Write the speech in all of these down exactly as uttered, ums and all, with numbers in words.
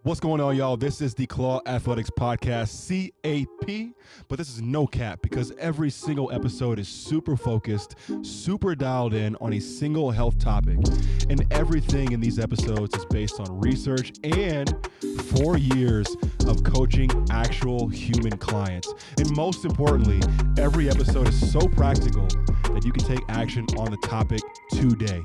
What's going on, y'all? This is the Claw Athletics Podcast, C A P, but this is no cap because every single episode is super focused, super dialed in on a single health topic. And everything in these episodes is based on research and four years of coaching actual human clients. And most importantly, every episode is so practical that you can take action on the topic today.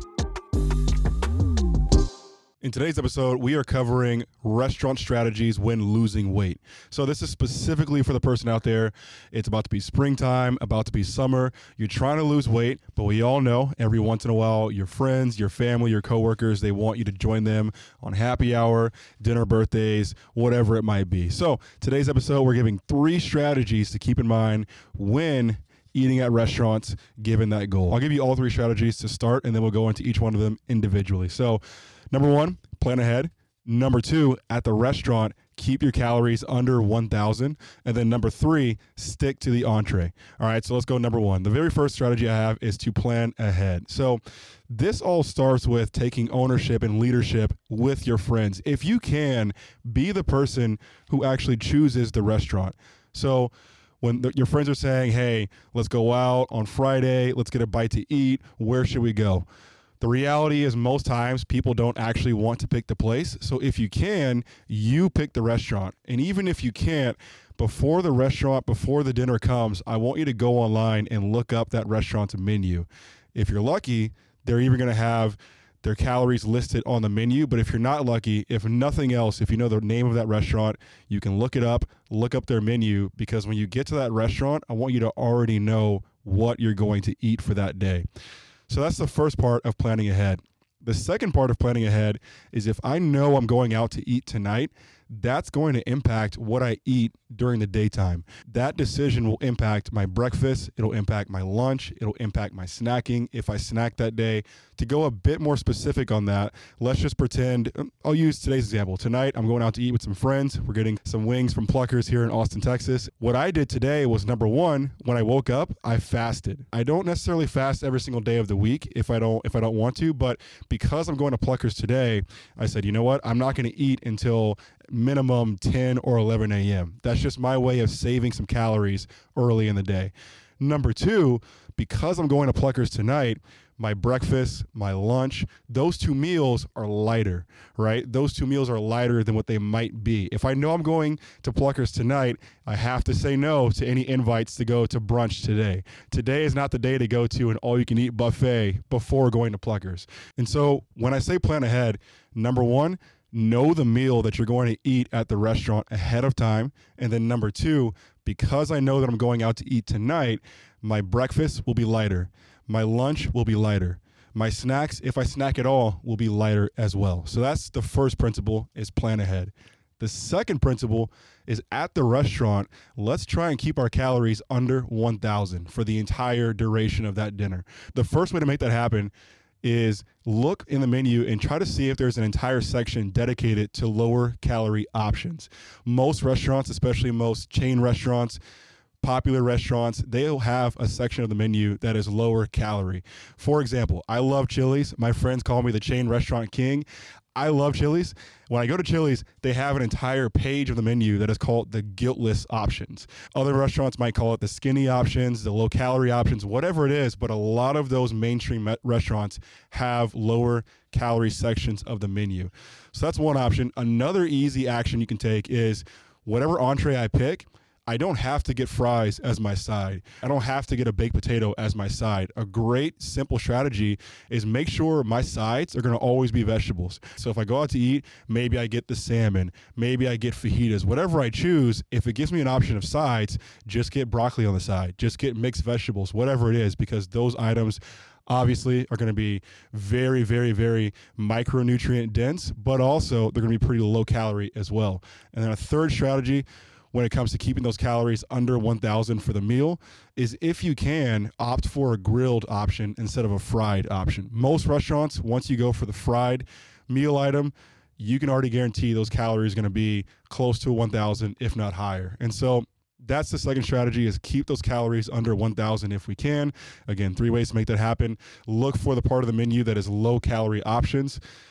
In today's episode, we are covering restaurant strategies when losing weight. So this is specifically for the person out there. It's about to be springtime, about to be summer. You're trying to lose weight, but we all know every once in a while, your friends, your family, your coworkers, they want you to join them on happy hour, dinner, birthdays, whatever it might be. So today's episode, we're giving three strategies to keep in mind when eating at restaurants, given that goal. I'll give you all three strategies to start, and then we'll go into each one of them individually. So number one, plan ahead. Number two, at the restaurant, keep your calories under one thousand. And then number three, stick to the entree. All right, so let's go number one. The very first strategy I have is to plan ahead. So this all starts with taking ownership and leadership with your friends. If you can, be the person who actually chooses the restaurant. So when the, your friends are saying, hey, let's go out on Friday, let's get a bite to eat, where should we go? The reality is most times people don't actually want to pick the place. So if you can, you pick the restaurant. And even if you can't, before the restaurant, before the dinner comes, I want you to go online and look up that restaurant's menu. If you're lucky, they're even going to have their calories listed on the menu. But if you're not lucky, if nothing else, if you know the name of that restaurant, you can look it up, look up their menu, because when you get to that restaurant, I want you to already know what you're going to eat for that day. So that's the first part of planning ahead. The second part of planning ahead is if I know I'm going out to eat tonight, that's going to impact what I eat during the daytime. That decision will impact my breakfast. It'll impact my lunch. It'll impact my snacking if I snack that day. To go a bit more specific on that, let's just pretend, I'll use today's example. Tonight, I'm going out to eat with some friends. We're getting some wings from Pluckers here in Austin, Texas. What I did today was, number one, when I woke up, I fasted. I don't necessarily fast every single day of the week if I don't if I don't want to, but because I'm going to Pluckers today, I said, you know what? I'm not going to eat until minimum ten or eleven a.m. That's just my way of saving some calories early in the day. Number two, because I'm going to Pluckers tonight, my breakfast, my lunch, those two meals are lighter, right? Those two meals are lighter than what they might be. If I know I'm going to Pluckers tonight, I have to say no to any invites to go to brunch today. Today is not the day to go to an all-you-can-eat buffet before going to Pluckers. And so when I say plan ahead, number one, know the meal that you're going to eat at the restaurant ahead of time. And then number two, because I know that I'm going out to eat tonight, my breakfast will be lighter. My lunch will be lighter. My snacks, if I snack at all, will be lighter as well. So that's the first principle, is plan ahead. The second principle is at the restaurant, let's try and keep our calories under one thousand for the entire duration of that dinner. The first way to make that happen is look in the menu and try to see if there's an entire section dedicated to lower calorie options. Most restaurants, especially most chain restaurants, popular restaurants, they'll have a section of the menu that is lower calorie. For example, I love Chili's. My friends call me the chain restaurant king. I love Chili's. When I go to Chili's, they have an entire page of the menu that is called the guiltless options. Other restaurants might call it the skinny options, the low calorie options, whatever it is, but a lot of those mainstream restaurants have lower calorie sections of the menu. So that's one option. Another easy action you can take is whatever entree I pick, I don't have to get fries as my side. I don't have to get a baked potato as my side. A great simple strategy is make sure my sides are going to always be vegetables. So if I go out to eat, maybe I get the salmon, maybe I get fajitas, whatever I choose. If it gives me an option of sides, just get broccoli on the side, just get mixed vegetables, whatever it is, because those items obviously are going to be very, very, very micronutrient dense, but also they're going to be pretty low calorie as well. And then a third strategy when it comes to keeping those calories under one thousand for the meal is, if you can, opt for a grilled option instead of a fried option. Most restaurants, once you go for the fried meal item, you can already guarantee those calories are going to be close to one thousand, if not higher. And so that's the second strategy, is keep those calories under one thousand if we can. Again, three ways to make that happen. Look for the part of the menu that is low calorie options.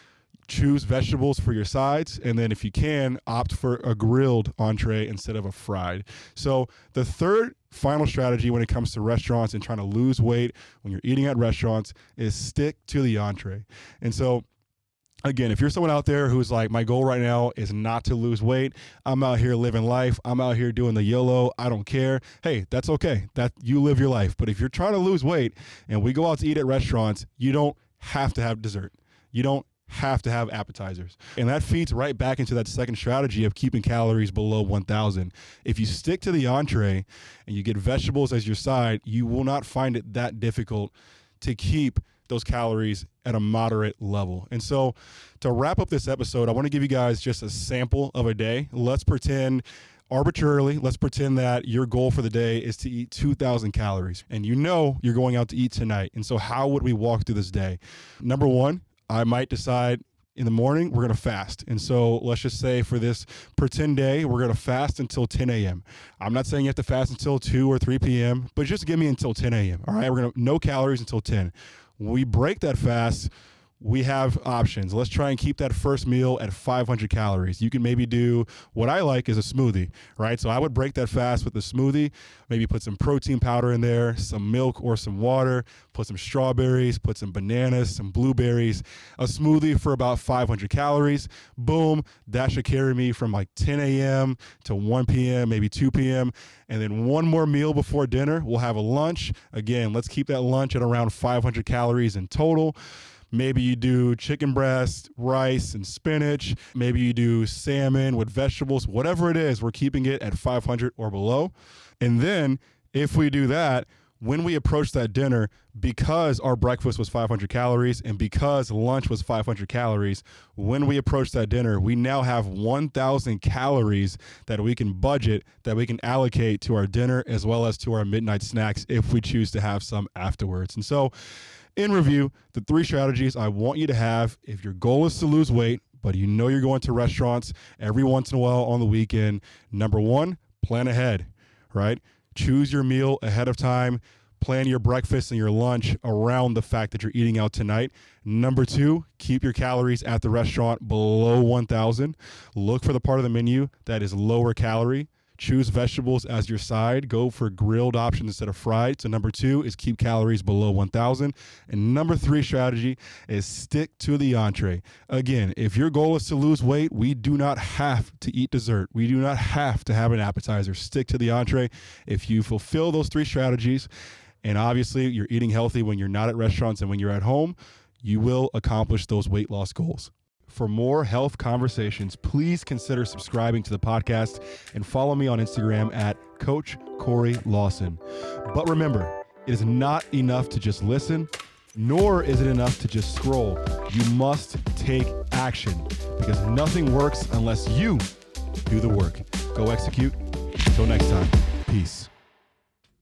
choose vegetables for your sides, and then if you can, opt for a grilled entree instead of a fried. So the third final strategy when it comes to restaurants and trying to lose weight when you're eating at restaurants is stick to the entree. And so again, if you're someone out there who's like, my goal right now is not to lose weight, I'm out here living life, I'm out here doing the YOLO, I don't care. Hey, that's okay. That you live your life. But if you're trying to lose weight and we go out to eat at restaurants, you don't have to have dessert. You don't have to have appetizers. And that feeds right back into that second strategy of keeping calories below one thousand. If you stick to the entree and you get vegetables as your side, you will not find it that difficult to keep those calories at a moderate level. And so to wrap up this episode, I want to give you guys just a sample of a day. Let's pretend arbitrarily, let's pretend that your goal for the day is to eat two thousand calories and you know you're going out to eat tonight. And so how would we walk through this day? Number one, I might decide in the morning, we're going to fast. And so let's just say for this pretend day, we're going to fast until ten a.m. I'm not saying you have to fast until two or three p.m., but just give me until ten a.m. All right, we're going to no calories until ten. We break that fast, we have options. Let's try and keep that first meal at five hundred calories. You can maybe do what I like is a smoothie, right? So I would break that fast with a smoothie, maybe put some protein powder in there, some milk or some water, put some strawberries, put some bananas, some blueberries, a smoothie for about five hundred calories. Boom, that should carry me from like ten a.m. to one p.m., maybe two p.m. And then one more meal before dinner, we'll have a lunch. Again, let's keep that lunch at around five hundred calories in total. Maybe you do chicken breast, rice, and spinach. Maybe you do salmon with vegetables. Whatever it is, we're keeping it at five hundred or below. And then if we do that, when we approach that dinner, because our breakfast was five hundred calories and because lunch was five hundred calories, when we approach that dinner, we now have one thousand calories that we can budget, that we can allocate to our dinner as well as to our midnight snacks if we choose to have some afterwards. And so in review, the three strategies I want you to have if your goal is to lose weight, but you know you're going to restaurants every once in a while on the weekend. Number one, plan ahead, right? Choose your meal ahead of time. Plan your breakfast and your lunch around the fact that you're eating out tonight. Number two, keep your calories at the restaurant below one thousand. Look for the part of the menu that is lower calorie. Choose vegetables as your side. Go for grilled options instead of fried. So number two is keep calories below one thousand. And number three strategy is stick to the entree. Again, if your goal is to lose weight, we do not have to eat dessert. We do not have to have an appetizer. Stick to the entree. If you fulfill those three strategies, and obviously you're eating healthy when you're not at restaurants and when you're at home, you will accomplish those weight loss goals. For more health conversations, please consider subscribing to the podcast and follow me on Instagram at Coach Corey Lawson. But remember, it is not enough to just listen, nor is it enough to just scroll. You must take action because nothing works unless you do the work. Go execute. Until next time, peace.